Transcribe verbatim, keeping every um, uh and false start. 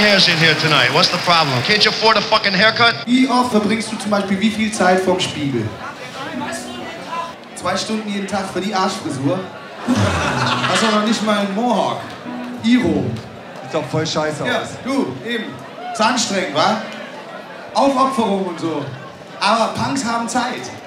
hairs in here tonight. What's the problem? Can't you afford a fucking haircut? Wie oft verbringst du zum Beispiel wie viel Zeit vorm Spiegel? Zwei Stunden jeden Tag für die Arschfrisur? Hast doch noch nicht mal einen Mohawk. Iro. Sieht doch voll scheiße Ja, aus. du, eben. Ist anstrengend, wa? Aufopferung und so. Aber Punks haben Zeit.